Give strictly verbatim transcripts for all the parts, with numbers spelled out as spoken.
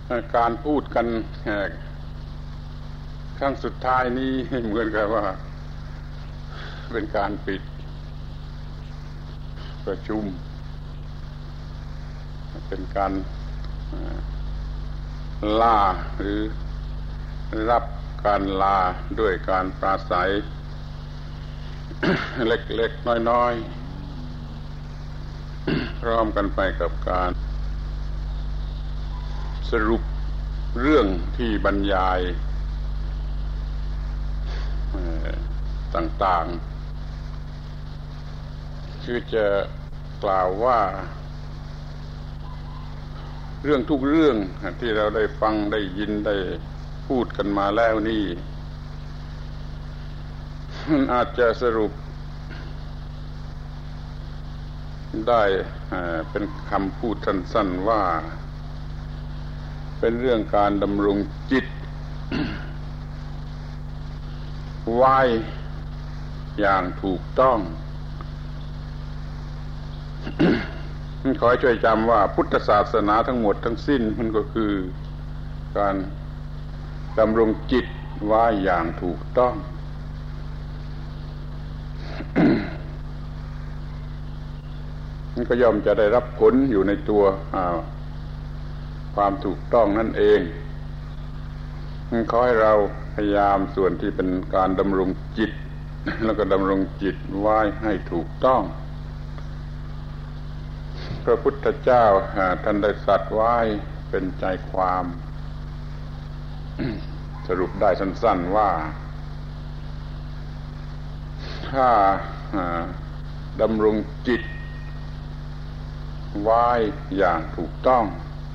การพูดกันครั้งสุดท้ายนี้เหมือนกับว่าเป็นการปิดประชุมเป็นการลาหรือรับการลาด้วยการปราศัยเล็กๆน้อยๆพร้อมกันไปกับการสรุปเรื่องที่บรรยายต่างๆคือจะกล่าวว่าเรื่องทุกเรื่องที่เราได้ฟังได้ยินได้พูดกันมาแล้วนี่มันอาจจะสรุปได้เป็นคำพูดสั้นๆว่าเป็นเรื่องการดำรงจิตไว้อย่างถูกต้อง ขอให้ช่วยจำว่าพุทธศาสนาทั้งหมดทั้งสิ้นมันก็คือการดำรงจิตไว้อย่างถูกต้อง มันก็ย่อมจะได้รับผลอยู่ในตัวความถูกต้องนั่นเองขอให้เราพยายามส่วนที่เป็นการดำรงจิตแล้วก็ดำรงจิตไว้ให้ถูกต้องพระพุทธเจ้าท่านได้ตรัสไว้เป็นใจความสรุปได้สั้นๆว่าถ้าดำรงจิตไว้อย่างถูกต้อง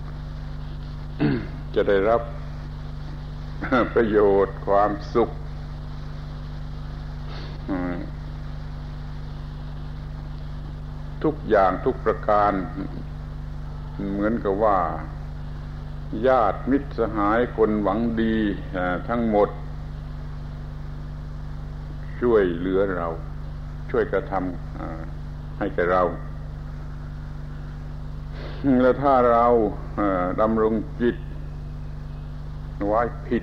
จะได้รับประโยชน์ความสุขทุกอย่างทุกประการเหมือนกับว่าญาติมิตรสหายคนหวังดีทั้งหมดช่วยเหลือเราช่วยกระทำให้แก่เราและถ้าเราดำรงจิตไว้ผิด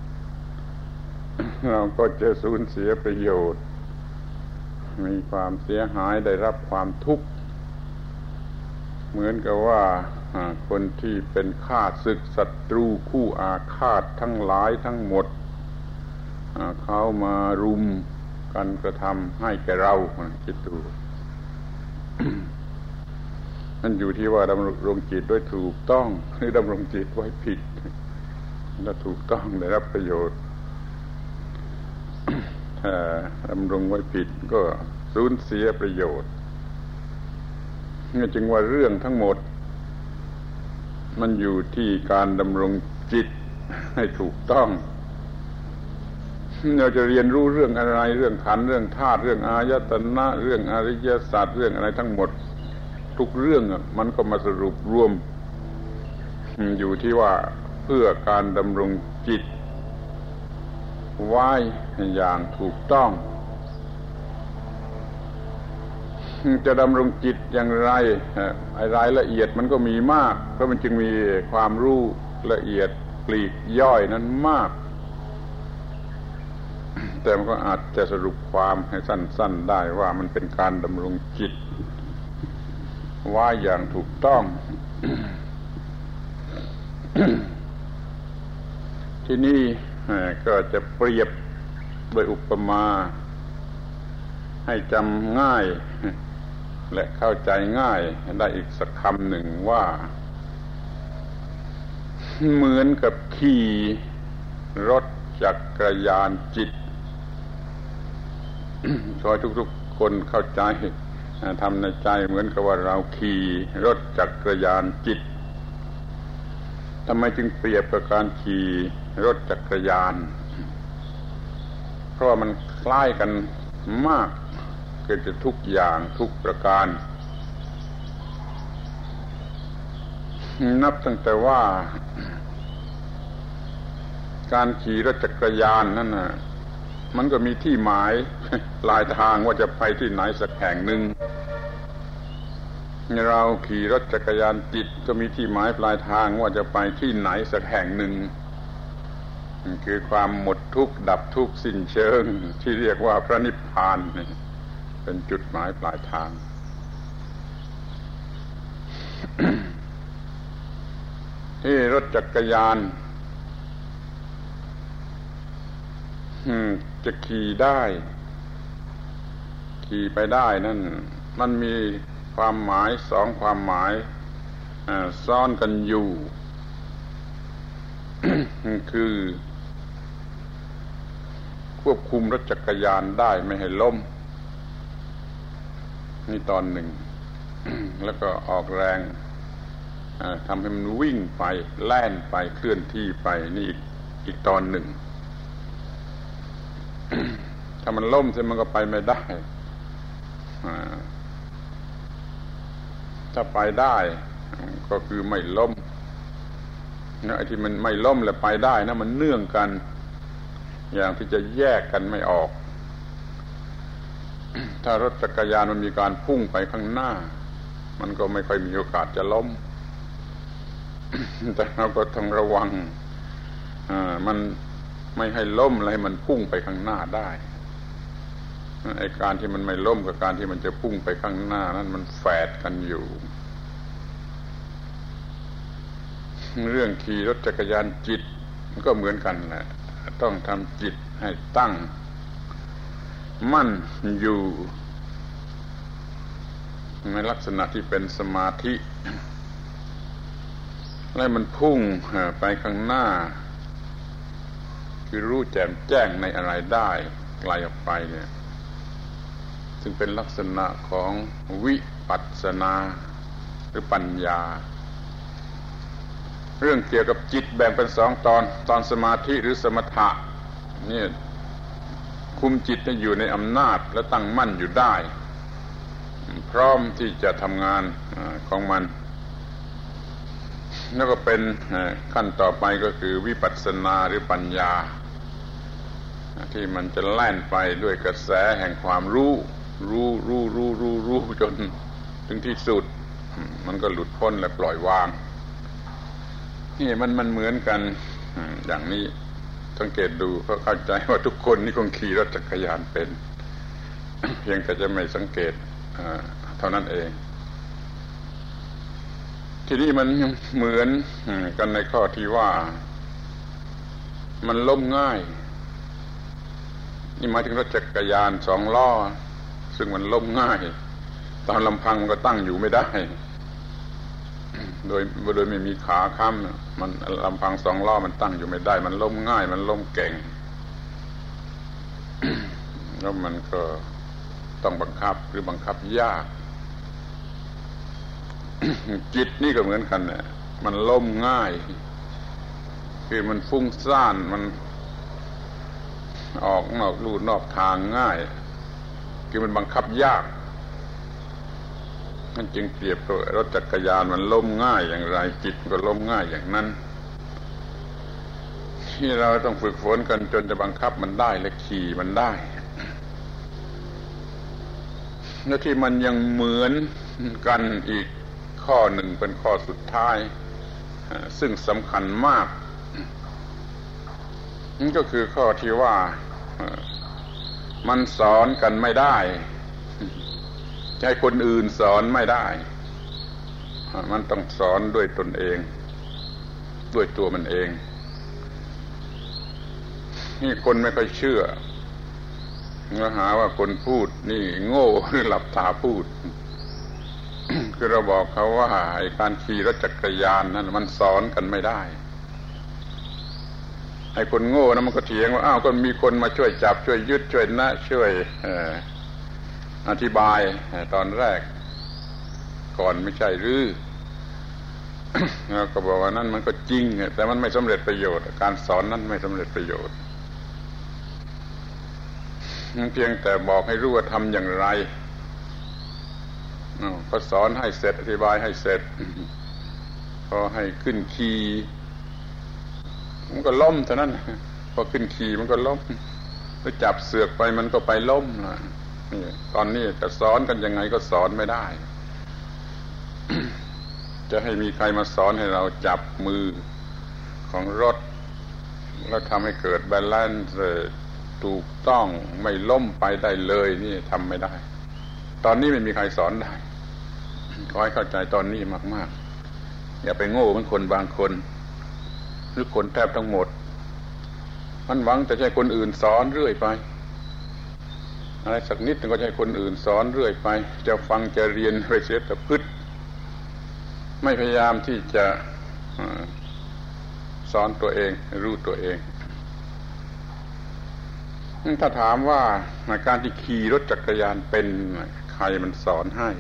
เราก็จะสูญเสียประโยชน์มีความเสียหายได้รับความทุกข์เหมือนกับว่าคนที่เป็นข้าศึกศัตรูคู่อาฆาตทั้งหลายทั้งหมดเขามารุมกันกระทำให้แก่เราคิดดู นั่นอยู่ที่ว่าดำรงจิตด้วยถูกต้องหรือดำรงจิตไว้ผิดถ้าถูกต้องได้รับประโยชน์ถ้าดำรงไว้ผิดก็สูญเสียประโยชน์นี่จึงว่าเรื่องทั้งหมดมันอยู่ที่การดำรงจิตให้ถูกต้องเราจะเรียนรู้เรื่องอะไรเรื่องขันธ์เรื่องธาตุเรื่องอายตนะเรื่องอริยสัจเรื่องอะไรทั้งหมดทุกเรื่องมันก็มาสรุปรวมอยู่ที่ว่าเพื่อการดำรงจิตไว้อย่างถูกต้องจะดำรงจิตอย่างไรรายละเอียดมันก็มีมากเพราะมันจึงมีความรู้ละเอียดปลีกย่อยนั้นมากแต่มันก็อาจจะสรุปความให้สั้นๆได้ว่ามันเป็นการดำรงจิตไว้อย่างถูกต้อง ที่นี่ก็จะเปรียบโดยอุปมาให้จำง่ายและเข้าใจง่ายได้อีกสักคำหนึ่งว่าเหมือนกับขี่รถจักรยานจิตขอให้ทุกๆคนเข้าใจทำในใจเหมือนกับว่าเราขี่รถจักรยานจิตทำไมจึงเปรียบกับการขี่รถจักรยานเพราะว่ามันคล้ายกันมากเกิดจากทุกอย่างทุกประการนับตั้งแต่ว่าการขี่รถจักรยานนั่นน่ะมันก็มีที่หมายปลายทางว่าจะไปที่ไหนสักแห่งหนึ่งเราขี่รถจักรยานจิตก็มีที่หมายปลายทางว่าจะไปที่ไหนสักแห่งหนึ่งคือความหมดทุกข์ดับทุกข์สิ้นเชิงที่เรียกว่าพระนิพพานเป็นจุดหมายปลายทาง ที่รถจักรยานจะขี่ได้ขี่ไปได้นั่นมันมีความหมายสองความหมายซ่อนกันอยู่ คือควบคุมรถจักรยานได้ไม่ให้ล้มนี่ตอนหนึ่ง แล้วก็ออกแรงทำให้มันวิ่งไปแล่นไปเคลื่อนที่ไปนี่อีกอีกตอนหนึ่ง ถ้ามันล้มเสียมันก็ไปไม่ได้ถ้าไปได้ก็คือไม่ล้มไอ้ที่มันไม่ล้มและไปได้นะมันเนื่องกันอย่างที่จะแยกกันไม่ออก ถ้ารถจักรยานมันมีการพุ่งไปข้างหน้ามันก็ไม่ค่อยมีโอกาสจะล้ม แต่เราก็ต้องระวังมันไม่ให้ล้มอะไรมันพุ่งไปข้างหน้าได้ไอ้การที่มันไม่ล้มกับการที่มันจะพุ่งไปข้างหน้านั้นมันแฝดกันอยู่เรื่องขี่รถจักรยานจิตก็เหมือนกันแหละต้องทำจิตให้ตั้งมั่นอยู่ในลักษณะที่เป็นสมาธิให้มันพุ่งไปข้างหน้าคือรู้แจ่มแจ้งในอะไรได้ไกลออกไปเนี่ยซึ่งเป็นลักษณะของวิปัสสนาหรือปัญญาเรื่องเกี่ยวกับจิตแบ่งเป็นสองตอนตอนสมาธิหรือสมถะนี่คุมจิตให้อยู่ในอำนาจและตั้งมั่นอยู่ได้พร้อมที่จะทำงานของมันแล้วก็เป็นขั้นต่อไปก็คือวิปัสสนาหรือปัญญาที่มันจะแล่นไปด้วยกระแสแห่งความรู้รู้รู้รู้รู้รู้จนถึงที่สุดมันก็หลุดพ้นและปล่อยวางนี่มันมันเหมือนกันอย่างนี้สังเกตดูก็เข้าใจว่าทุกคนนี่คงขี่รถจักรยานเป็น เพียงแต่จะไม่สังเกตเท่านั้นเองทีนี้มันเหมือนกันในข้อที่ว่ามันล้มง่ายนี่หมายถึงรถจักรยานสองล้อซึ่งมันล้มง่ายตอนลำพังมันก็ตั้งอยู่ไม่ได้โดยโดยไม่มีขาค้ำมันลำพังสองล้อมันตั้งอยู่ไม่ได้มันล้มง่ายมันล้มเก่ง แล้วมันก็ต้องบังคับหรือบังคับยาก จิตนี่ก็เหมือนกันเนี่ยมันล้มง่ายคือมันฟุ้งซ่านมันออกนอกลู่นอกทางง่ายคือมันบังคับยากนั่นจึงเปรียบกับรถจักรยานมันล้มง่ายอย่างไรจิตก็ล้มง่ายอย่างนั้นที่เราต้องฝึกฝนกันจนจะบังคับมันได้และขี่มันได้และที่มันยังเหมือนกันอีกข้อหนึ่งเป็นข้อสุดท้ายซึ่งสำคัญมากนั่นก็คือข้อที่ว่ามันสอนกันไม่ได้ให้คนอื่นสอนไม่ได้มันต้องสอนด้วยตนเองด้วยตัวมันเองนี่คนไม่ค่อยเชื่อแล้วหาว่าคนพูดนี่โง่หรือหลับตาพูด คือเราบอกเขาว่าไอ้การขี่รถจักรยานนั้นมันสอนกันไม่ได้ไอ้คนโง่นะมันก็เถียงว่าอ้าวก็มีคนมาช่วยจับช่วยยึดช่วยนะช่วยอธิบายตอนแรกก่อนไม่ใช่หรือ แล้วก็บอกว่านั่นมันก็จริงแต่มันไม่สำเร็จประโยชน์การสอนนั้นไม่สำเร็จประโยชน์เพียงแต่บอกให้รู้ว่าทำอย่างไรก็สอนให้เสร็จอธิบายให้เสร็จพอให้ขึ้นขี่มันก็ล้มเท่านั้นพอขึ้นขี่มันก็ล้มไปจับเสือกไปมันก็ไปล้มนะนี่ตอนนี้จะสอนกันยังไงก็สอนไม่ได้จะให้มีใครมาสอนให้เราจับมือของรถแล้วทำให้เกิดบาลานซ์ถูกต้องไม่ล้มไปได้เลยนี่ทำไม่ได้ตอนนี้ไม่มีใครสอนได้ขอให้เข้าใจตอนนี้มากๆอย่าไปโง่เหมือนคนบางคนหรือคนแทบทั้งหมดมันหวังแต่ให้คนอื่นสอนเรื่อยไปอะไรสักนิดนึงก็ให้คนอื่นสอนเรื่อยไปจะฟังจะเรียนไปเสียแต่พึดไม่พยายามที่จะสอนตัวเองรู้ตัวเองถ้าถามว่าการที่ขี่รถจักรยานเป็นใครมันสอนให้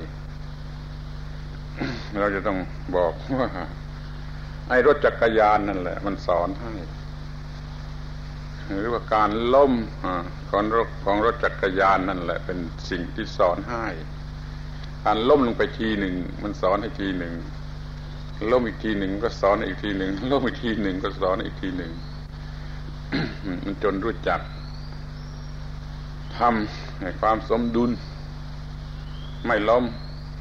เราจะต้องบอกว่าไอ้รถจักรยานนั่นแหละมันสอนให้หรือว่าการล้มของรถของรถจักรยานนั่นแหละเป็นสิ่งที่สอนให้การล้มลงไปทีหนึ่งมันสอนให้ทีหนึ่งล้มอีกทีหนึ่งก็สอนอีกทีหนึ่งล้มอีกทีหนึ่งก็สอนอีกทีหนึ่ง มันจนรู้จักทำให้ความสมดุลไม่ล้ม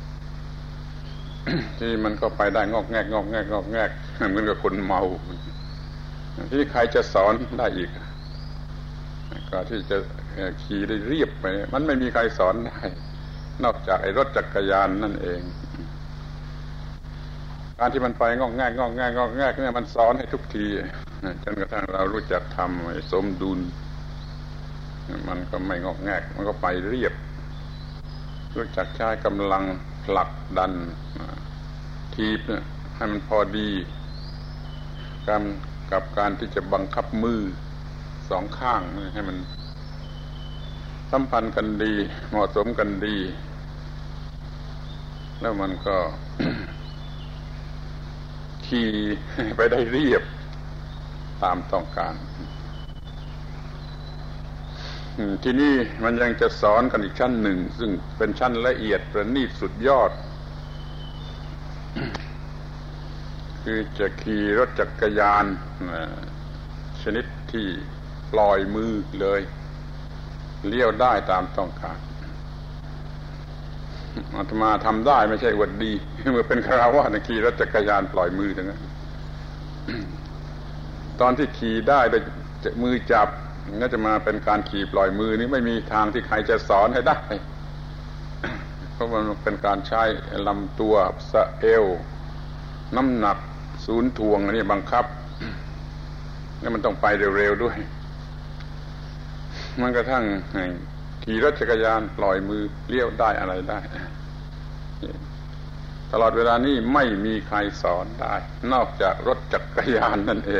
ที่มันก็ไปได้งอกแงกงอกแงกงอกแงกเหมือนกับคนเมาที่ใครจะสอนได้อีกก็ที่จะขี่ได้เรียบไปมันไม่มีใครสอนได้นอกจากไอ้รถจักรยานนั่นเองการที่มันไปงอกแงกงอกแงกงอกแงกเนี่ยมันสอนให้ทุกทีจนกระทั่งเรารู้จักทำให้สมดุลมันก็ไม่งอกแงกมันก็ไปเรียบรู้จักใช้กำลังผลักดันทีบเนี่ยให้มันพอดีการกับการที่จะบังคับมือสองข้างให้มันสัมพันธ์กันดีเหมาะสมกันดีแล้วมันก็ ขี่ไปได้เรียบตามต้องการที่นี่มันยังจะสอนกันอีกชั้นหนึ่งซึ่งเป็นชั้นละเอียดประณีตสุดยอด คือจะขี่รถจักรยานชนิดที่ปล่อยมือเลยเลี้ยวได้ตามต้องการอาตมาทำได้ไม่ใช่อวดดีเมื่อเป็นคฤหัสถ์ขี่รถจักรยานปล่อยมือทั้งนั้น ตอนที่ขี่ได้โดยมือจับก็จะมาเป็นการขี่ปล่อยมือนี้ไม่มีทางที่ใครจะสอนให้ได้ เพราะมันเป็นการใช้ลำตัวสะเอวน้ำหนักศูนย์ถ่วงอันนี้บังคับแล้วมันต้องไปเร็วๆด้วยมันกระทั่งขี่รถจักรยานปล่อยมือเลี้ยวได้อะไรได้ตลอดเวลานี้ไม่มีใครสอนได้นอกจากรถจักรยานนั่นเอง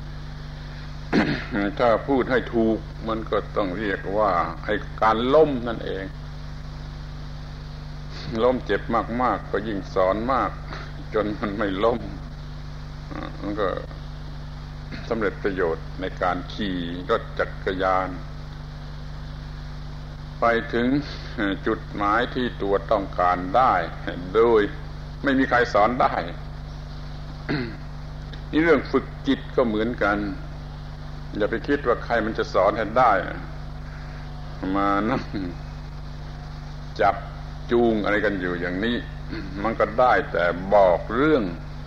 ถ้าพูดให้ถูกมันก็ต้องเรียกว่าไอ้การล้มนั่นเองล้มเจ็บมากๆก็ยิ่งสอนมากจนมันไม่ล้มมันก็สำเร็จประโยชน์ในการขี่รถจักรยานไปถึงจุดหมายที่ตัวต้องการได้โดยไม่มีใครสอนได้ นี่เรื่องฝึกจิตก็เหมือนกันอย่าไปคิดว่าใครมันจะสอนให้ได้มานั่งจับจูงอะไรกันอยู่อย่างนี้มันก็ได้แต่บอกเรื่อง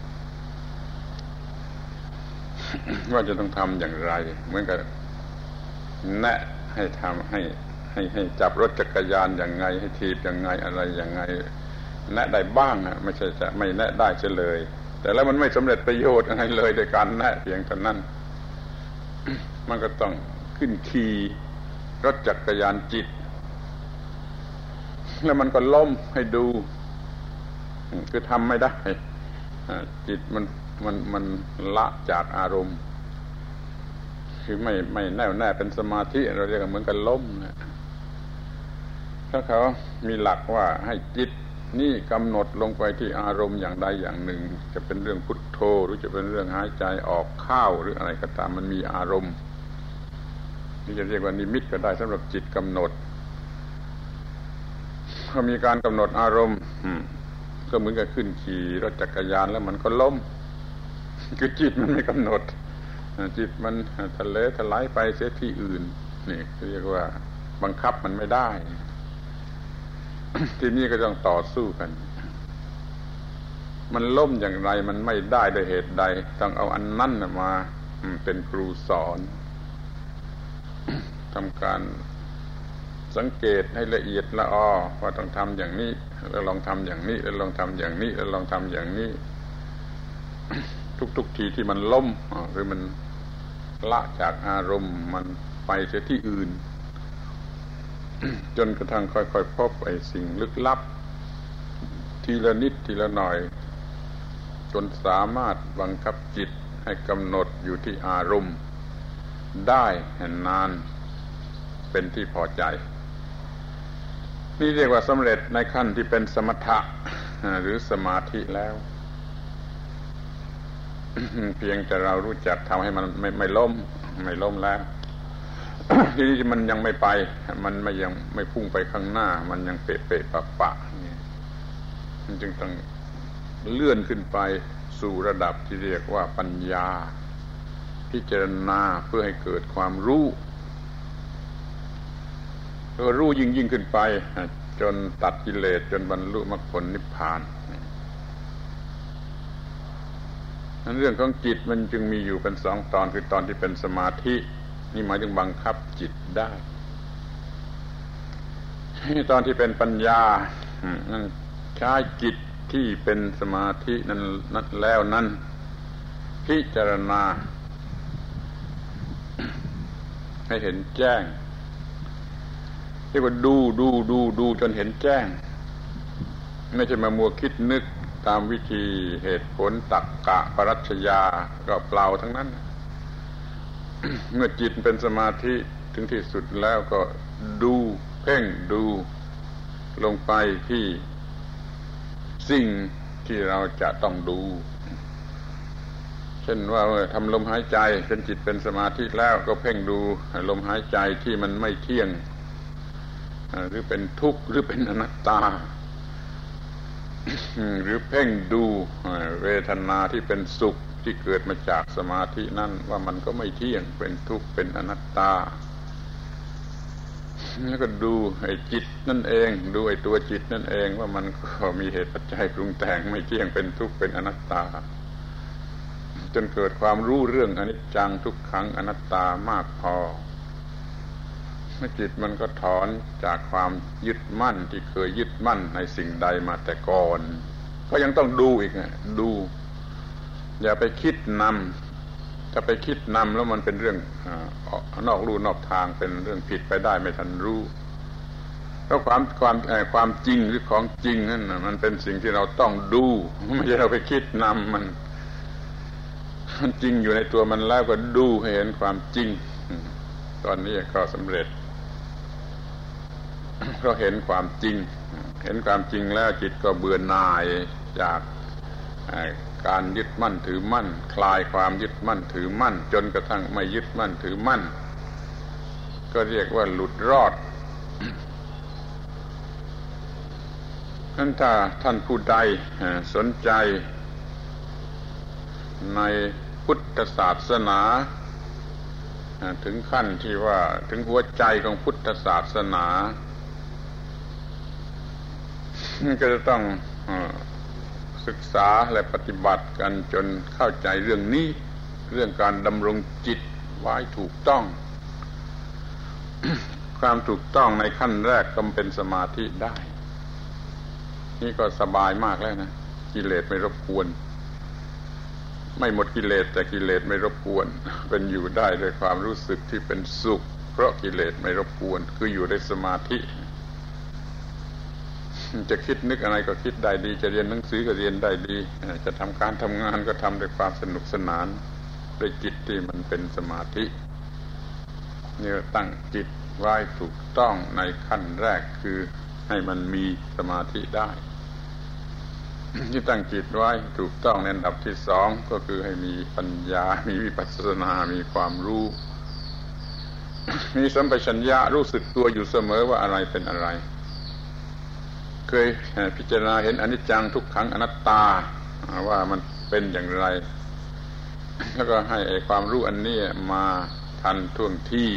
ว่าจะต้องทำอย่างไรเหมือนกับแนะให้ทำให้ให้ให้จับรถจักรยานอย่างไงให้ถีบอย่างไงอะไรอย่างไงแนะได้บ้างนะไม่ใช่จะไม่แนะได้เฉยเลยแต่แล้วมันไม่สำเร็จประโยชน์อะไรเลยโดยการแนะเพียงเท่านั้น มันก็ต้องขึ้นขี่รถจักรยานจิตแล้วมันก็ล้มให้ดูคือทำไม่ได้จิตมันมันมันละจากอารมณ์คือไม่ไม่แน่วแน่เป็นสมาธิเราเรียกเหมือนกันล้มนะถ้าเขามีหลักว่าให้จิตนี่กำหนดลงไปที่อารมณ์อย่างใดอย่างหนึ่งจะเป็นเรื่องพุทโธหรือจะเป็นเรื่องหายใจออกเข้าหรืออะไรก็ตามมันมีอารมณ์นี่จะเรียกว่านิมิตก็ได้สำหรับจิตกำหนดพอมีการกำหนดอารมณ์ก็เหมือนกับขึ้นขี่รถจักรยานแล้วมันก็ล้มคือจิตมันไม่กำหนดจิตมันทะเลทลายไปเสียที่อื่นนี่เรียกว่าบังคับมันไม่ได้ ทีนี้ก็ต้องต่อสู้กันมันล้มอย่างไรมันไม่ได้ด้วยเหตุใดต้องเอาอันนั้นมาเป็นครูสอนทำการสังเกตให้ละเอียดละออว่าต้องทำอย่างนี้แล้วลองทำอย่างนี้แล้วลองทำอย่างนี้แล้วลองทำอย่างนี้ทุกๆทีที่มันล้มหรือมันละจากอารมณ์มันไปเสียที่อื่นจนกระทั่งค่อยๆพบไอ้สิ่งลึกลับทีละนิดทีละหน่อยจนสามารถบังคับจิตให้กำหนดอยู่ที่อารมณ์ได้นานเป็นที่พอใจนี่เรียกว่าสำเร็จในขั้นที่เป็นสมถะหรือสมาธิแล้วเพียงแต่เรารู้จักทำให้มันไม่ไม่ล้มไม่ล้มแล้วทีนี้มันยังไม่ไปมันไม่ยังไม่พุ่งไปข้างหน้ามันยังเปะเปะปะปะนี่มันจึงต้องเลื่อนขึ้นไปสู่ระดับที่เรียกว่าปัญญาพิจารณาเพื่อให้เกิดความรู้แล้วรู้ยิ่งยิ่งขึ้นไปจนตัดกิเลสจนบรรลุมรรคผลนิพพานนั้นเรื่องของจิตมันจึงมีอยู่เป็นสองตอนคือตอนที่เป็นสมาธินี่หมายถึงบังคับจิตได้ตอนที่เป็นปัญญานั่นใช้จิตที่เป็นสมาธินั้นนัดแล้วนั้นพิจารณาให้เห็นแจ้งเรียกว่าดูดูดูดูจนเห็นแจ้งไม่ใช่มามัวคิดนึกตามวิธีเหตุผลตรรกะปรัชญาก็เปล่าทั้งนั้น เมื่อจิตเป็นสมาธิถึงที่สุดแล้วก็ดูเพ่งดูลงไปที่สิ่งที่เราจะต้องดูเช่นว่าเมื่อทำลมหายใจเป็นจิตเป็นสมาธิแล้วก็เพ่งดูลมหายใจที่มันไม่เที่ยงหรือเป็นทุกข์หรือเป็นอนัตตาหรือเพ่งดูเวทนาที่เป็นสุขที่เกิดมาจากสมาธินั่นว่ามันก็ไม่เที่ยงเป็นทุกข์เป็นอนัตตาแล้วก็ดูไอ้จิตนั่นเองดูไอ้ตัวจิตนั่นเองว่ามันก็มีเหตุปัจจัยปรุงแต่งไม่เที่ยงเป็นทุกข์เป็นอนัตตาจนเกิดความรู้เรื่องอนิจจังทุกขังอนัตตามากพอเมื่อจิตมันก็ถอนจากความยึดมั่นที่เคยยึดมั่นในสิ่งใดมาแต่ก่อนก็ยังต้องดูอีกไงดูอย่าไปคิดนำถ้าไปคิดนำแล้วมันเป็นเรื่องนอกลู่นอกทางเป็นเรื่องผิดไปได้ไม่ทันรู้เพราะความความความจริงหรือของจริงนั่นมันเป็นสิ่งที่เราต้องดูไม่ใช่เราไปคิดนำมันมันจริงอยู่ในตัวมันแล้วก็ดูให้เห็นความจริงตอนนี้ก็สำเร็จเพราะเห็นความจริงเห็นความจริงแล้วจิตก็เบื่อหน่ายจากการยึดมั่นถือมั่นคลายความยึดมั่นถือมั่นจนกระทั่งไม่ยึดมั่นถือมั่นก็เรียกว่าหลุดรอดท่านถ้าท่านผู้ใดสนใจในพุทธศาสนาถึงขั้นที่ว่าถึงหัวใจของพุทธศาสนาก็จะต้องศึกษาและปฏิบัติกันจนเข้าใจเรื่องนี้เรื่องการดำรงจิตไว้ถูกต้อง ความถูกต้องในขั้นแรกก็เป็นสมาธิได้นี่ก็สบายมากแล้วนะกิเลสไม่รบกวนไม่หมดกิเลสแต่กิเลสไม่รบกวนเป็นอยู่ได้ด้วยความรู้สึกที่เป็นสุขเพราะกิเลสไม่รบกวนคืออยู่ในสมาธิจะคิดนึกอะไรก็คิดได้ดีจะเรียนหนังสือก็เรียนได้ดีจะทำการทำงานก็ทำด้วยความสนุกสนานด้วยจิตที่มันเป็นสมาธินี่ตั้งจิตไว้ถูกต้องในขั้นแรกคือให้มันมีสมาธิได้ที่ตั้งจิตไว้ถูกต้องในอันดับที่สองก็คือให้มีปัญญามีวิปัสสนามีความรู้มีสัมปชัญญะรู้สึกตัวอยู่เสมอว่าอะไรเป็นอะไรเคยพิจารณาเห็นอนิจจังทุกขังอนัตตาว่ามันเป็นอย่างไรแล้วก็ให้ไอ้ความรู้อันนี้มาทันท่วงที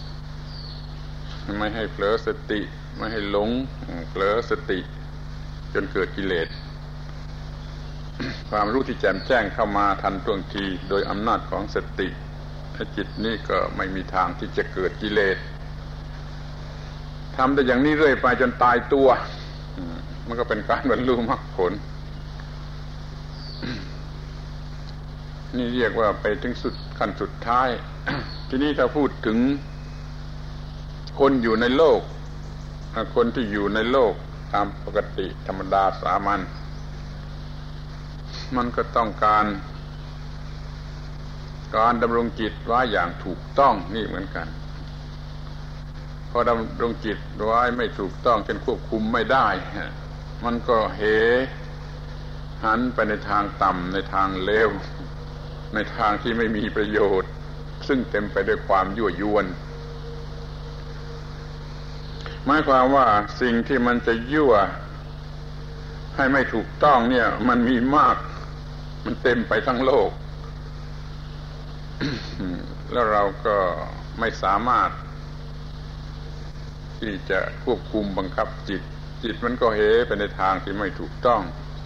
ไม่ให้เผลอสติไม่ให้หลงเผลอสติจนเกิดกิเลสความรู้ที่แจ่มแจ้งเข้ามาทันท่วงทีโดยอำนาจของสติจิตนี้ก็ไม่มีทางที่จะเกิดกิเลสทำแต่อย่างนี้เรื่อยไปจนตายตัวมันก็เป็นการบรรลุมรรคผลนี่เรียกว่าไปถึงสุดขั้นสุดท้ายทีนี้ถ้าพูดถึงคนอยู่ในโลกคนที่อยู่ในโลกตามปกติธรรมดาสามัญมันก็ต้องการการดำรงจิตไว้อย่างถูกต้องนี่เหมือนกันพอดำรงจิตไว้ไม่ถูกต้องจนควบคุมไม่ได้มันก็เหหันไปในทางต่ำในทางเลวในทางที่ไม่มีประโยชน์ซึ่งเต็มไปด้วยความยั่วยวนหมายความว่าสิ่งที่มันจะยั่วให้ไม่ถูกต้องเนี่ยมันมีมากมันเต็มไปทั้งโลก แล้วเราก็ไม่สามารถที่จะควบคุมบังคับจิตจิตมันก็เหไปในทางที่ไม่ถูกต้อง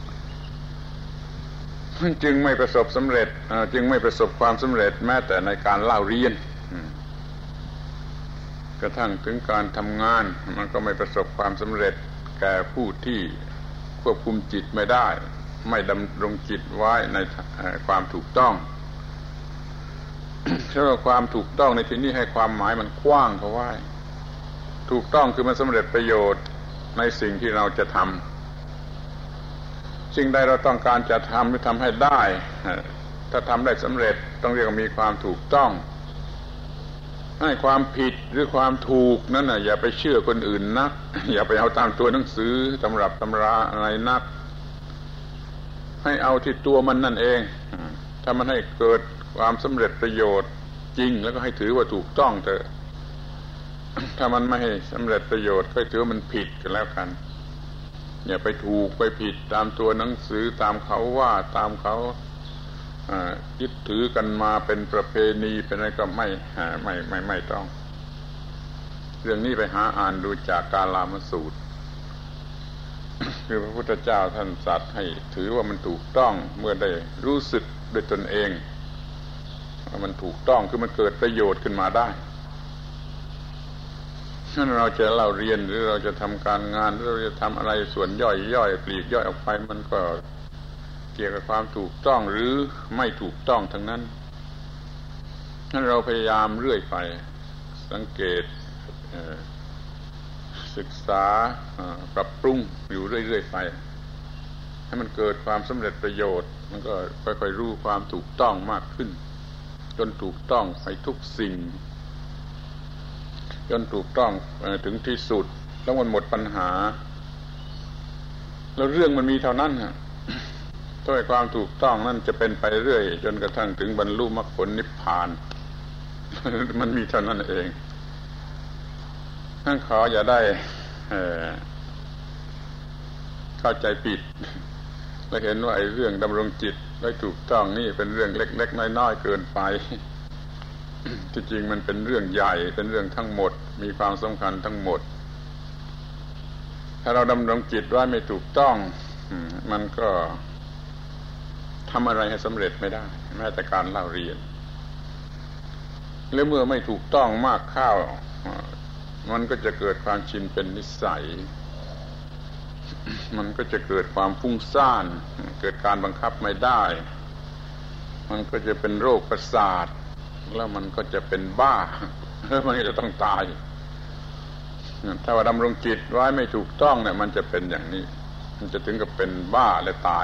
มันจึงไม่ประสบสำเร็จจึงไม่ประสบความสำเร็จแม้แต่ในการเล่าเรียนกระทั่งถึงการทำงานมันก็ไม่ประสบความสำเร็จแก่ผู้ที่ควบคุมจิตไม่ได้ไม่ดำรงจิตไว้ในความถูกต้องเพราะว่าความถูกต้องในที่นี้ให้ความหมายมันกว้างเพราะว่าถูกต้องคือมันสำเร็จประโยชน์ในสิ่งที่เราจะทำสิ่งใดเราต้องการจะทำหรือทำให้ได้ถ้าทำได้สำเร็จต้องเรียกว่ามีความถูกต้องให้ความผิดหรือความถูกนั้นน่ะอย่าไปเชื่อคนอื่นนักอย่าไปเอาตามตัวหนังสือตำรับตำราอะไรนักให้เอาที่ตัวมันนั่นเองถ้ามันให้เกิดความสำเร็จประโยชน์จริงแล้วก็ให้ถือว่าถูกต้องเถอะถ้ามันไม่ให้สำเร็จประโยชน์ก็ถือว่ามันผิดกันแล้วกันอย่าไปถูกไปผิดตามตัวหนังสือตามเขาว่าตามเขายึดถือกันมาเป็นประเพณีเป็นอะไรก็ไม่ไม่ไม่ไม่ต้องเรื่องนี้ไปหาอ่านดูจากกาลามสูตรคือพระพุทธเจ้าท่านตรัสให้ถือว่ามันถูกต้องเมื่อได้รู้สึกด้วยตนเองว่ามันถูกต้องคือมันเกิดประโยชน์ขึ้นมาได้ถ้าเราจะเล่าเรียนหรือเราจะทำการงานหรือเราจะทำอะไรส่วนย่อยย่อยปลีกย่อยออกไปมันก็เกี่ยวกับความถูกต้องหรือไม่ถูกต้องทั้งนั้นถ้าเราพยายามเรื่อยไปสังเกตศึกษาปรับปรุงอยู่เรื่อยๆไปให้มันเกิดความสำเร็จประโยชน์มันก็ค่อยๆรู้ความถูกต้องมากขึ้นจนถูกต้องไปทุกสิ่งจนถูกต้องถึงที่สุดแล้วมันหมดปัญหาแล้วเรื่องมันมีเท่านั้นฮะด้วยความถูกต้องนั่นจะเป็นไปเรื่อยจนกระทั่งถึงบรรลุมรรคผลนิพพานมันมีเท่านั้นเองท่านขออย่าได้เข้าใจผิดและเห็นว่าไอ้เรื่องดำรงจิตไว้ถูกต้องนี่เป็นเรื่องเล็กๆน้อยๆเกินไปที่จริงมันเป็นเรื่องใหญ่เป็นเรื่องทั้งหมดมีความสำคัญทั้งหมดถ้าเราดำรงจิตไว้ไม่ถูกต้องมันก็ทำอะไรให้สำเร็จไม่ได้แม้แต่การเล่าเรียนและเมื่อไม่ถูกต้องมากเข้ามันก็จะเกิดความชินเป็นนิสัยมันก็จะเกิดความฟุ้งซ่านเกิดการบังคับไม่ได้มันก็จะเป็นโรคประสาทแล้วมันก็จะเป็นบ้าแล้วมันจะต้องตายถ้าว่าดำรงจิตไว้ไม่ถูกต้องเนี่ยมันจะเป็นอย่างนี้มันจะถึงกับเป็นบ้าและตาย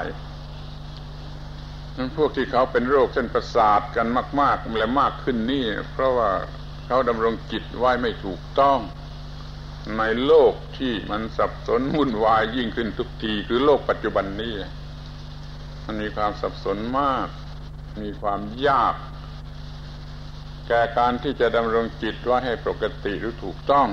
นั้นพวกที่เขาเป็นโรคเส้นประสาทกันมากๆและมากขึ้นนี่เพราะว่าเขาดำรงจิตไว้ไม่ถูกต้องในโลกที่มันสับสนวุ่นวายยิ่งขึ้นทุกทีคือโลกปัจจุบันนี้มันมีความสับสนมากมีความยากแก่การที่จะดำรงจิตไว้ให้ปกติหรือถูกต้อง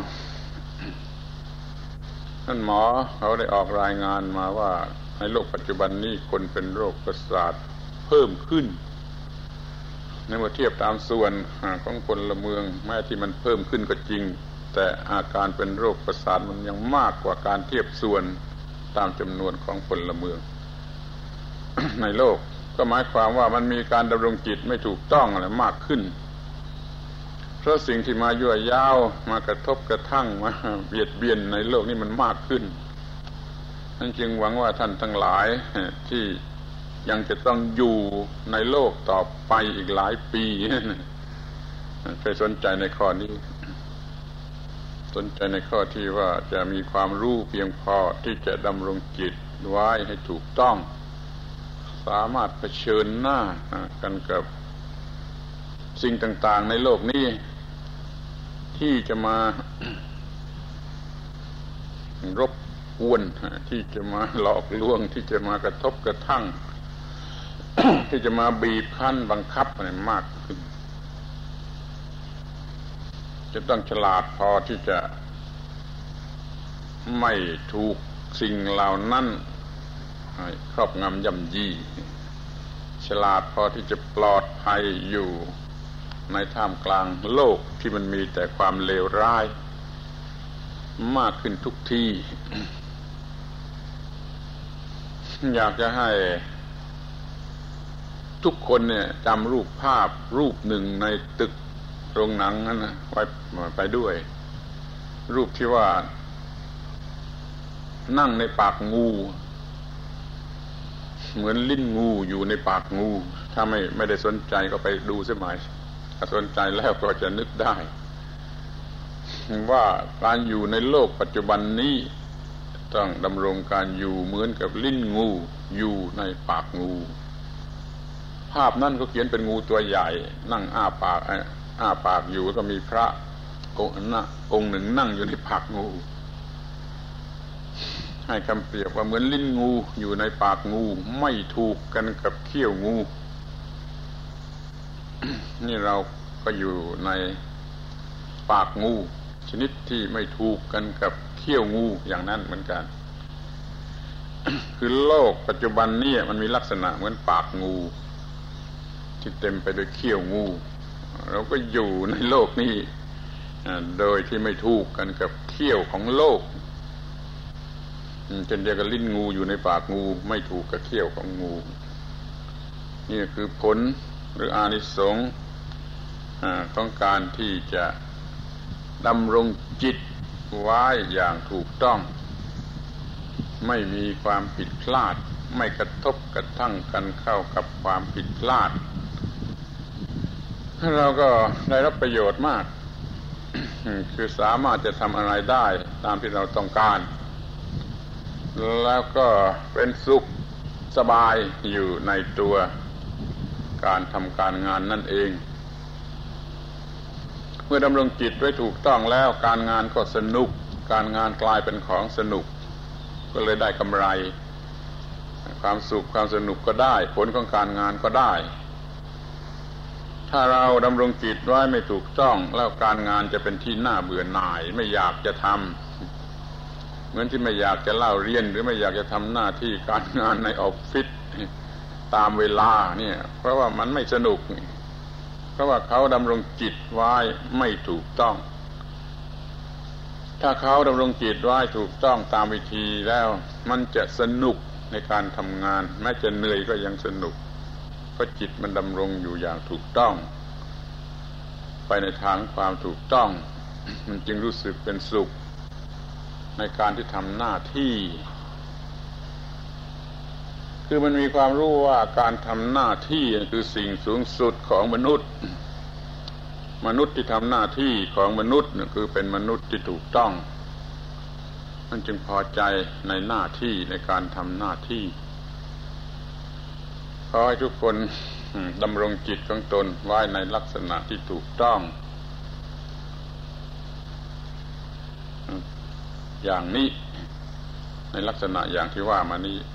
ท่านหมอเขาได้ออกรายงานมาว่าในโลกปัจจุบันนี้คนเป็นโรคประสาทเพิ่มขึ้นในเมื่อเทียบตามส่วนของพลเมืองแม้ที่มันเพิ่มขึ้นก็จริงแต่อาการเป็นโรคประสาทมันยังมากกว่าการเทียบส่วนตามจำนวนของพลเมืองในโลกก็หมายความว่ามันมีการดำรงจิตไม่ถูกต้องอะไรมากขึ้นเพราะสิ่งที่มายั่วยาวมากระทบกระทั่งมาเบียดเบียนในโลกนี้มันมากขึ้นนั่นจึงหวังว่าท่านทั้งหลายที่ยังจะต้องอยู่ในโลกต่อไปอีกหลายปีเคยสนใจในข้อนี้สนใจในข้อที่ว่าจะมีความรู้เพียงพอที่จะดำรงจิตไว้ให้ถูกต้องสามารถเผชิญหน้ากันกับสิ่งต่างๆในโลกนี้ที่จะมารบกวนที่จะมาหลอกลวงที่จะมากระทบกระทั่ง ที่จะมาบีบคั้นบังคับอะไรมากขึ้นจะต้องฉลาดพอที่จะไม่ถูกสิ่งเหล่านั้นครอบงำย่ำยีฉลาดพอที่จะปลอดภัยอยู่ในท่ามกลางโลกที่มันมีแต่ความเลวร้ายมากขึ้นทุกที่ อยากจะให้ทุกคนเนี่ยจำรูปภาพรูปหนึ่งในตึกโรงหนังนั้นนะไว้ไปด้วยรูปที่ว่านั่งในปากงูเหมือนลิ้นงูอยู่ในปากงูถ้าไม่ไม่ได้สนใจก็ไปดูเสียหน่อยถ้าสนใจแล้วก็จะนึกได้ว่าการอยู่ในโลกปัจจุบันนี้ต้องดำรงการอยู่เหมือนกับลิ้นงูอยู่ในปากงูภาพนั้นก็เขียนเป็นงูตัวใหญ่นั่งอ้าปากอ้าปากอยู่ก็มีพระองค์นะองค์หนึ่งนั่งอยู่ในปากงูให้คำเปรียบว่าเหมือนลิ้นงูอยู่ในปากงูไม่ถูกกันกับเขี้ยวงู นี่เราก็อยู่ในปากงูชนิดที่ไม่ถูกกันกับเขี้ยวงูอย่างนั้นเหมือนกัน คือโลกปัจจุบันนี้มันมีลักษณะเหมือนปากงูที่เต็มไปด้วยเขี้ยวงูเราก็อยู่ในโลกนี้โดยที่ไม่ถูกกันกับเขี้ยวของโลกเช่นเดียวกับลิ้นงูอยู่ในปากงูไม่ถูกกับเขี้ยวของงูนี่คือผลหรืออานิสงส์ของการที่จะดำรงจิตไว้อย่างถูกต้องไม่มีความผิดพลาดไม่กระทบกระทั่งกันเข้ากับความผิดพลาดเราก็ได้รับประโยชน์มาก คือสามารถจะทำอะไรได้ตามที่เราต้องการแล้วก็เป็นสุขสบายอยู่ในตัวการทำการงานนั่นเองเมื่อดำรงจิตไว้ถูกต้องแล้วการงานก็สนุกการงานกลายเป็นของสนุกก็เลยได้กำไรความสุขความสนุกก็ได้ผลของการงานก็ได้ถ้าเราดำรงจิตไว้ไม่ถูกต้องแล้วการงานจะเป็นที่น่าเบื่อหน่ายไม่อยากจะทำเหมือนที่ไม่อยากจะเล่าเรียนหรือไม่อยากจะทำหน้าที่การงานในออฟฟิศตามเวลาเนี่ยเพราะว่ามันไม่สนุกเพราะว่าเขาดำรงจิตไว้ไม่ถูกต้องถ้าเขาดำรงจิตไว้ถูกต้องตามวิธีแล้วมันจะสนุกในการทำงานแม้จะเหนื่อยก็ยังสนุกเพราะจิตมันดำรงอยู่อย่างถูกต้องไปในทางความถูกต้องมันจึงรู้สึกเป็นสุขในการที่ทำหน้าที่คือมันมีความรู้ว่าการทำหน้าที่คือสิ่งสูงสุดของมนุษย์มนุษย์ที่ทำหน้าที่ของมนุษย์คือเป็นมนุษย์ที่ถูกต้องมันจึงพอใจในหน้าที่ในการทำหน้าที่ขอให้ทุกคนดำรงจิตของตนไว้ในลักษณะที่ถูกต้องอย่างนี้ในลักษณะอย่างที่ว่ามานี้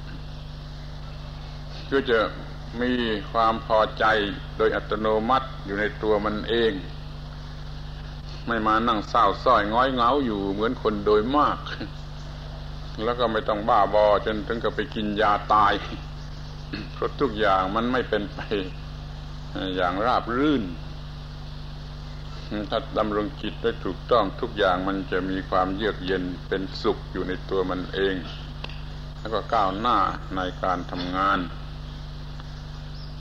ก็จะมีความพอใจโดยอัตโนมัติอยู่ในตัวมันเองไม่มานั่งเศร้าส้อยง้อยเหงาอยู่เหมือนคนโดยมากแล้วก็ไม่ต้องบ้าบอจนถึงกับไปกินยาตายเพราะทุกอย่างมันไม่เป็นไปอย่างราบรื่นถ้าดำรงจิตได้ถูกต้องทุกอย่างมันจะมีความเยือกเย็นเป็นสุขอยู่ในตัวมันเองแล้วก็ก้าวหน้าในการทำงาน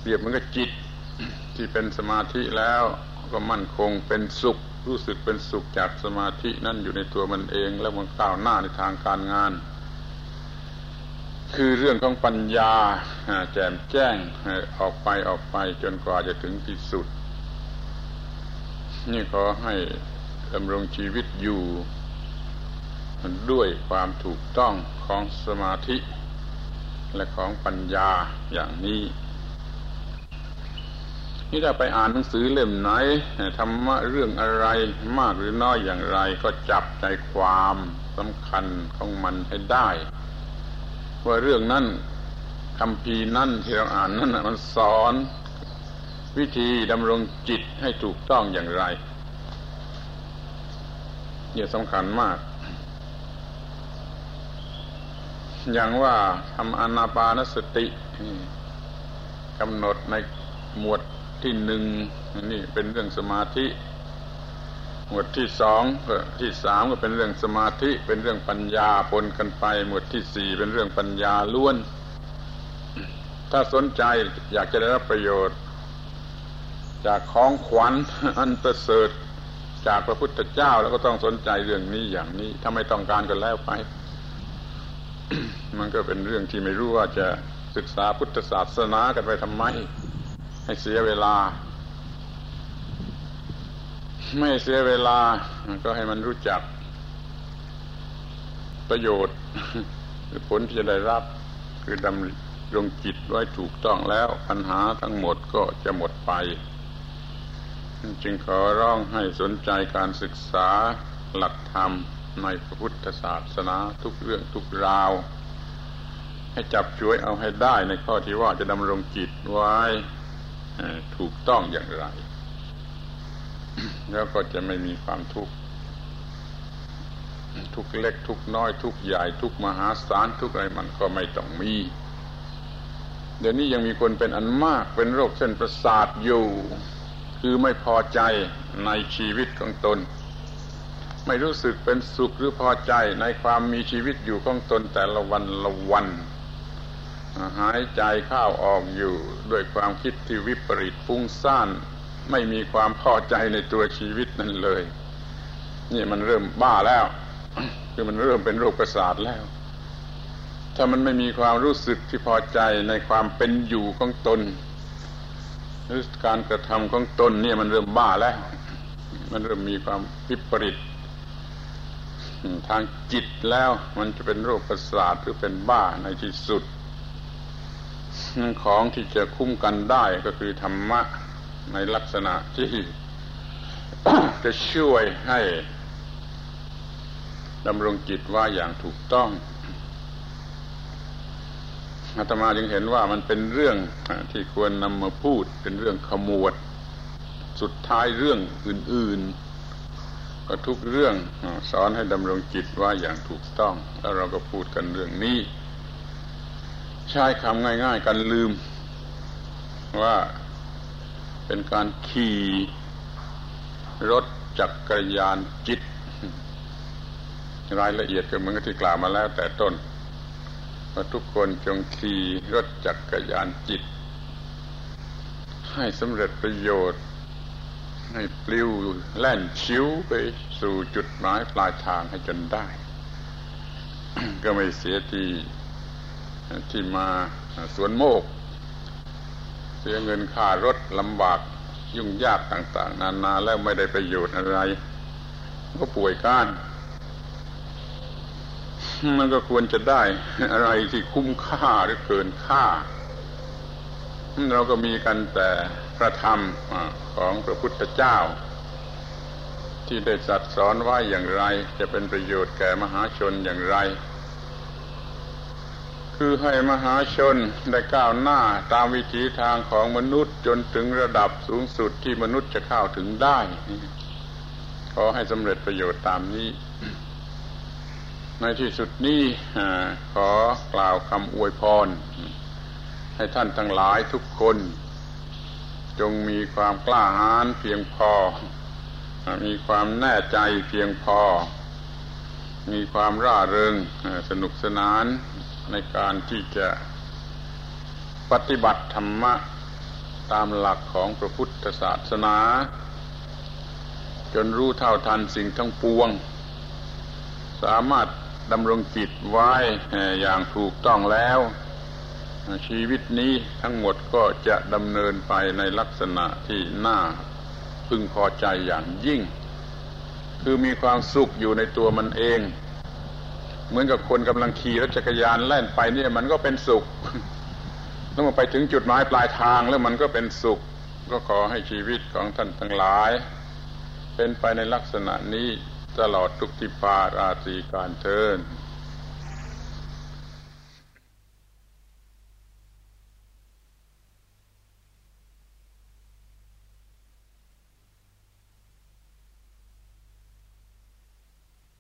รียบเหมือนกับจิตที่เป็นสมาธิแล้วก็มั่นคงเป็นสุขรู้สึกเป็นสุขจากสมาธินั่นอยู่ในตัวมันเองแล้วมันก้าวหน้าในทางการงานคือเรื่องของปัญญาแจ่มแจ้งออกไปออกไปจนกว่าจะถึงที่สุดนี่ขอให้ดำรงชีวิตอยู่ด้วยความถูกต้องของสมาธิและของปัญญาอย่างนี้นี่ถ้าไปอ่านหนังสือเล่มไหนธรรมะเรื่องอะไรมากหรือน้อยอย่างไรก็จับใจความสำคัญของมันให้ได้ว่าเรื่องนั้นคัมภีร์นั้นที่เราอ่านนั้นมันสอนวิธีดำรงจิตให้ถูกต้องอย่างไรเนี่ยสำคัญมากอย่างว่าทำอานาปานสติกำหนดในหมวดที่หนึ่งนี่เป็นเรื่องสมาธิหมวดที่สองที่สามก็เป็นเรื่องสมาธิเป็นเรื่องปัญญาปนกันไปหมวดที่สี่เป็นเรื่องปัญญาล้วนถ้าสนใจอยากจะได้รับประโยชน์จากของขวัญอันประเสริฐจากพระพุทธเจ้าแล้วก็ต้องสนใจเรื่องนี้อย่างนี้ถ้าไม่ต้องการก็แล้วไป มันก็เป็นเรื่องที่ไม่รู้ว่าจะศึกษาพุทธศาสนากันไปทำไมให้เสียเวลาไม่เสียเวลาก็ให้มันรู้จักประโยชน์หรือผลที่จะได้รับคือดำรงจิตไว้ถูกต้องแล้วปัญหาทั้งหมดก็จะหมดไปจึงขอร้องให้สนใจการศึกษาหลักธรรมในพระพุทธศาสนาทุกเรื่องทุกราวให้จับช่วยเอาให้ได้ในข้อที่ว่าจะดำรงจิตไว้ถูกต้องอย่างไรแล้วก็จะไม่มีความทุกข์ทุกเล็กทุกน้อยทุกใหญ่ทุกมหาศาลทุกอะไรมันก็ไม่ต้องมีเดี๋ยวนี้ยังมีคนเป็นอันมากเป็นโรคเส้นประสาทอยู่คือไม่พอใจในชีวิตของตนไม่รู้สึกเป็นสุขหรือพอใจในความมีชีวิตอยู่ของตนแต่ละวันละวันหายใจเข้าออกอยู่ด้วยความคิดที่วิปริตฟุ้งซ่านไม่มีความพอใจในตัวชีวิตนั่นเลยนี่มันเริ่มบ้าแล้ว คือมันเริ่มเป็นโรคประสาทแล้วถ้ามันไม่มีความรู้สึกที่พอใจในความเป็นอยู่ของตนหรือการกระทำของตนเนี่ยมันเริ่มบ้าแล้วมันเริ่มมีความวิปริตทางจิตแล้วมันจะเป็นโรคประสาทหรือเป็นบ้าในที่สุดของที่จะคุ้มกันได้ก็คือธรรมะในลักษณะที่ จะช่วยให้ดำรงจิตว่าอย่างถูกต้องอาตมาจึงเห็นว่ามันเป็นเรื่องที่ควรนำมาพูดเป็นเรื่องขมวดสุดท้ายเรื่องอื่นๆก็ทุกเรื่องสอนให้ดำรงจิตว่าอย่างถูกต้องแล้วเราก็พูดกันเรื่องนี้ใช้คำง่ายๆกันลืมว่าเป็นการขี่รถจักรยานจิตรายละเอียดก็เหมือนกับที่กล่าวมาแล้วแต่ต้นว่าทุกคนจงขี่รถจักรยานจิตให้สำเร็จประโยชน์ให้ปลิวแล่นชิวไปสู่จุดหมายปลายทางให้จนได้ ก็ไม่เสียทีที่มาสวนโมกเสียเงินค่ารถลำบากยุ่งยากต่างๆนานาแล้วไม่ได้ประโยชน์อะไรก็ป่วยก้านมันก็ควรจะได้อะไรที่คุ้มค่าหรือเกินค่าเราก็มีกันแต่พระธรรมของพระพุทธเจ้าที่ได้ตรัสสอนไว้อย่างไรจะเป็นประโยชน์แก่มหาชนอย่างไรคือให้มหาชนได้ก้าวหน้าตามวิถีทางของมนุษย์จนถึงระดับสูงสุดที่มนุษย์จะเข้าถึงได้ขอให้สำเร็จประโยชน์ตามนี้ในที่สุดนี้ขอกล่าวคำอวยพรให้ท่านทั้งหลายทุกคนจงมีความกล้าหาญเพียงพอมีความแน่ใจเพียงพอมีความร่าเริงสนุกสนานในการที่จะปฏิบัติธรรมะตามหลักของพระพุทธศาสนาจนรู้เท่าทันสิ่งทั้งปวงสามารถดำรงจิตไว้อย่างถูกต้องแล้วชีวิตนี้ทั้งหมดก็จะดำเนินไปในลักษณะที่น่าพึงพอใจอย่างยิ่งคือมีความสุขอยู่ในตัวมันเองเหมือนกับคนกำลังขี่รถจักรยานแล่นไปเนี่ยมันก็เป็นสุขแล้วมาไปถึงจุดหมายปลายทางแล้วมันก็เป็นสุขก็ขอให้ชีวิตของท่านทั้งหลายเป็นไปในลักษณะนี้ตลอดทุกทิพาราตรีการเทิน